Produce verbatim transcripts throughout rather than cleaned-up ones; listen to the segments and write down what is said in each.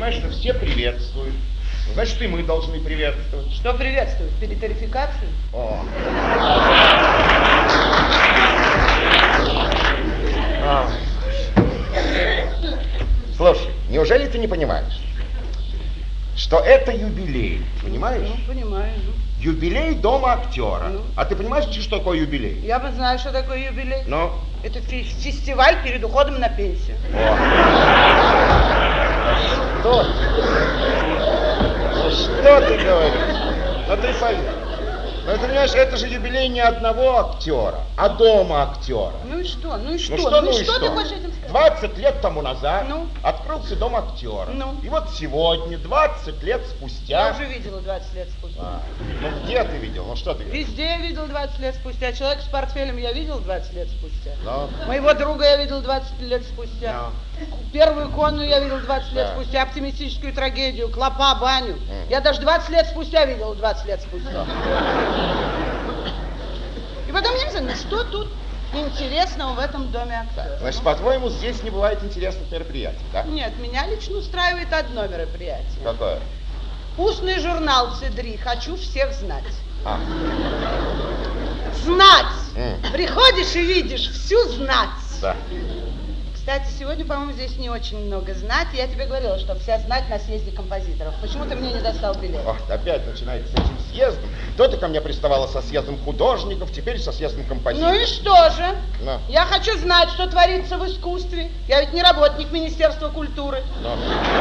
понимаешь, что все приветствуют. Значит, и мы должны приветствовать. Что приветствовать? Перетерификацию? О. А. Слушай, неужели ты не понимаешь, что это юбилей, понимаешь? Ну, понимаю. Ну. Юбилей Дома актера. Ну. А ты понимаешь, что такое юбилей? Я бы знаю, что такое юбилей. Ну? Это фи- фестиваль перед уходом на пенсию. О. Что ты? Ну что ты говоришь? Ну ты поверь. Ну, ты понимаешь, это же юбилей не одного актера, а дома актера. Ну и что? Ну и что? Ну что, ну, ну и и что, что? ты хочешь этим сказать? двадцать лет тому назад Ну? открылся Дом актера. Ну? И вот сегодня, двадцать лет спустя... Я уже видела двадцать лет спустя. А, ну где ты видел? Ну что ты видел? Везде я видел двадцать лет спустя. Человек с портфелем я видел двадцать лет спустя. Ну? Моего друга я видел двадцать лет спустя. Ну? Первую икону я видел двадцать лет Да. спустя. Оптимистическую трагедию, Клопа, баню. Mm. Я даже двадцать лет спустя видел двадцать лет спустя. И потом я не знаю, ну что тут интересного в этом доме актера? Значит, по-твоему, здесь не бывает интересных мероприятий, да? Нет, меня лично устраивает одно мероприятие. Какое? Устный журнал «Цедри». Хочу всех знать. А. Знать! Mm. Приходишь и видишь всю знать. Да. Кстати, сегодня, по-моему, здесь не очень много знать. Я тебе говорила, что вся знать на съезде композиторов. Почему ты мне не достал билет? Ох, опять начинается с этим съездом. То ты ко мне приставала со съездом художников, теперь со съездом композиторов. Ну и что же? Ну. Я хочу знать, что творится в искусстве. Я ведь не работник Министерства культуры. Ну.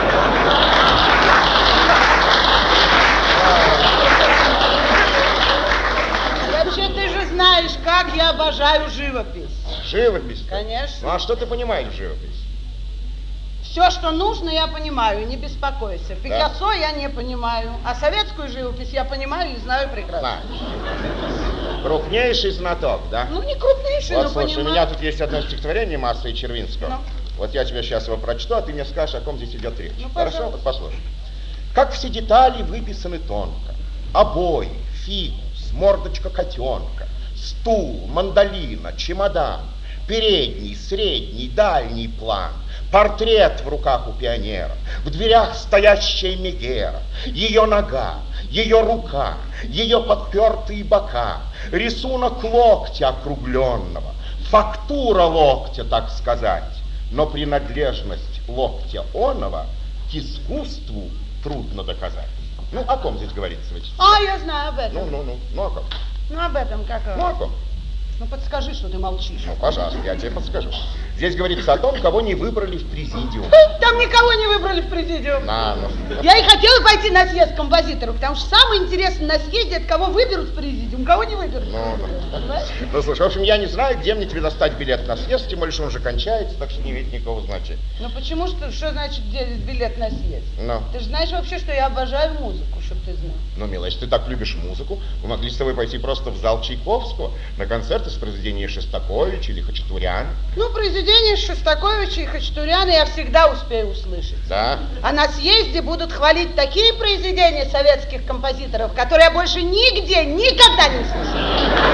И вообще, ты же знаешь, как я обожаю живопись. Живопись? Конечно. Ну а что ты понимаешь в живописи? Все, что нужно, я понимаю, не беспокойся. Пикассо я не понимаю, а советскую живопись я понимаю и знаю прекрасно. Знаешь. Крупнейший знаток, да? Ну, не крупнейший, Вот, но слушай, понимаю. у меня тут есть одно стихотворение Марса и Червинского. Ну. Вот я тебе сейчас его прочту, а ты мне скажешь, о ком здесь идет речь. Ну, Хорошо? пожалуйста. Вот послушай. Как все детали выписаны тонко. Обои, фикус, мордочка котенка, стул, мандолина, чемодан, передний, средний, дальний план, портрет в руках у пионера, в дверях стоящая Мегера, ее нога, ее рука, ее подпертые бока, рисунок локтя округленного, фактура локтя, так сказать, но принадлежность локтя оного к искусству трудно доказать. Ну, о ком здесь говорится, Вячеслав? А, я знаю об этом. Ну, ну, ну, ну, о ком? Ну, об этом как? Ну, о ком? Ну, подскажи, что ты молчишь. Ну, пожалуйста, я тебе подскажу. Здесь говорится о том, кого не выбрали в президиум. Там никого не выбрали в президиум. На, ну. Я и хотела пойти на съезд композиторов, потому что самое интересное на съезде, это кого выберут в президиум, кого не выберут. Ну, ну. Понимаешь? Ну, слушай, в общем, я не знаю, где мне тебе достать билет на съезд, тем более, что он уже кончается, так что не имеет никакого значения. Ну, почему что, что значит где билет на съезд? Ну. Ты же знаешь вообще, что я обожаю музыку, чтобы ты знал. Ну, милая, если ты так любишь музыку, мы могли с тобой пойти просто в зал Чайковского на концерты с произведения Шостаковича или Хачатуряна. Ну, произведения Шостаковича и Хачатуряна я всегда успею услышать. Да? А на съезде будут хвалить такие произведения советских композиторов, которые я больше нигде никогда не услышала.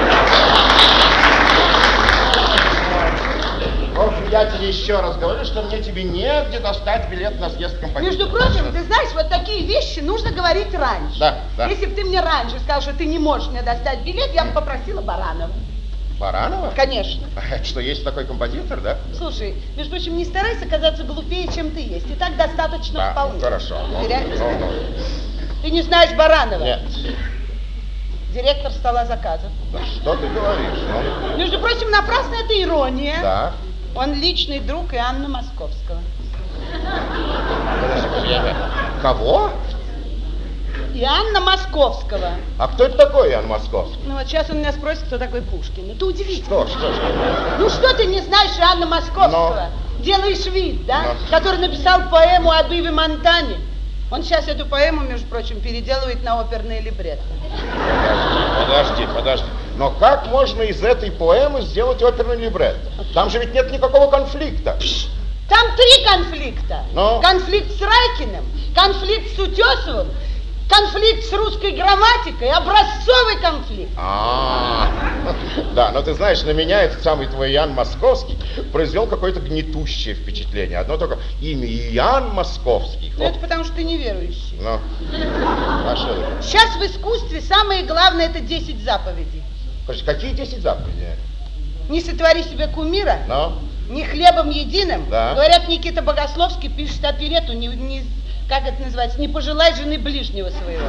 В общем, я тебе еще раз говорю, что мне тебе негде достать билет на съезд композиторов. Между прочим, ты знаешь, вот такие вещи нужно говорить раньше. Да, да. Если бы ты мне раньше сказал, что ты не можешь мне достать билет, я бы попросила Баранова. Баранова? Конечно. А это что, есть такой композитор, да? Слушай, между прочим, не старайся казаться глупее, чем ты есть. И так достаточно Да, вполне. ну, хорошо. Ну, Теряешься? ну, ну. Ты не знаешь Баранова? Нет. Директор стола заказов. Да что ты говоришь? Ну, Между прочим, напрасно это ирония. да. Он личный друг Иоанна Московского. Подожди, подожди, я- Кого? Иоанна Московского. А кто это такой Иоанн Московский? Ну вот сейчас он меня спросит, кто такой Пушкин. Ну ты удивительно. Что, что, что? Ну что ты не знаешь Иоанна Московского? Делаешь вид, да? Но. Который написал поэму об Иве Монтане. Он сейчас эту поэму, между прочим, переделывает на оперные либретто. Подожди, подожди. Но как можно из этой поэмы сделать оперный либретто? Там же ведь нет никакого конфликта. Там три конфликта. Ну? Конфликт с Райкиным, конфликт с Утесовым, конфликт с русской грамматикой, образцовый конфликт. А, Да, но ты знаешь, на меня этот самый твой Иоанн Московский произвел какое-то гнетущее впечатление. Одно только имя Иоанн Московский. Ну, это потому что ты неверующий. Ну, а что это? Сейчас в искусстве самое главное это десять заповедей. Какие десять заповедей? Не сотвори себе кумира. Ну? Не хлебом единым. Да. Говорят, Никита Богословский пишет оперетту, не, не, как это называется, не пожелай жены ближнего своего.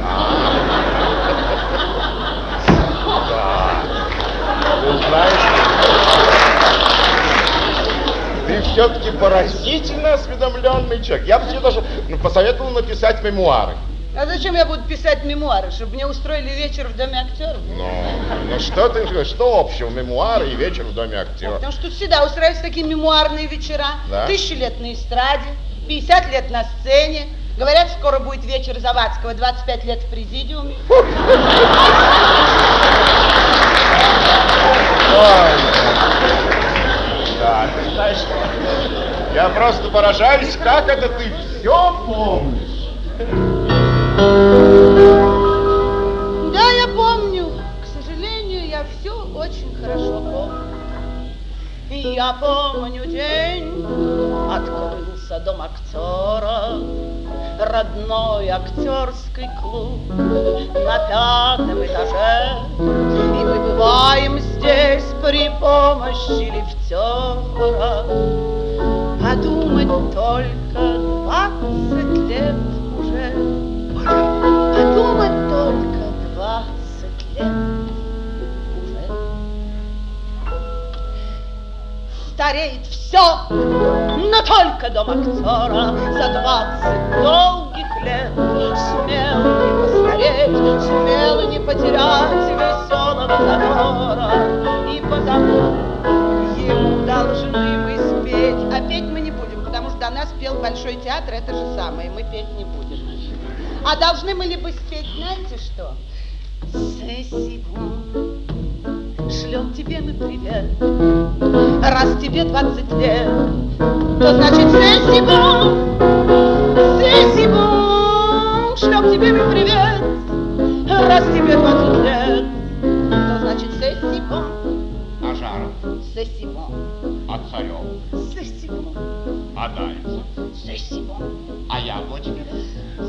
Да. Ты знаешь, ты все-таки поразительно осведомленный человек. Я бы тебе даже ну, посоветовал написать мемуары. А зачем я буду писать мемуары? Чтобы мне устроили вечер в Доме актеров? Ну, ну что ты, что общего мемуары и вечер в Доме актеров? А потому что тут всегда устраиваются такие мемуарные вечера. Да? Тысячи лет на эстраде, пятьдесят лет на сцене. Говорят, скоро будет вечер Завадского, двадцать пять лет в президиуме. Да, ты знаешь, я просто поражаюсь, как это ты все помнишь. Да, я помню. К сожалению, я все очень хорошо помню. И я помню день, открылся дом актера, родной актерский клуб на пятом этаже. И мы бываем здесь при помощи лифтера. Подумать только двадцать лет уже. Подумать только двадцать лет уже. Стареет все, но только дом актера за двадцать долгих лет сумел не постареть, сумел не потерять веселого задора. И потому ему должны мы спеть, а петь мы не будем, потому что до нас пел Большой театр, это же самое, мы петь не будем. А должны мы либо спеть, знаете что? Сесибон, шлем тебе мы привет, раз тебе двадцать лет, то значит сесибон, сесибон, шлем тебе мы привет, раз тебе двадцать лет, то значит сесибон. А Жаров? Сесибон. А Царев? Сесибон. А Дальцев? Сесибон. А Яблочкин?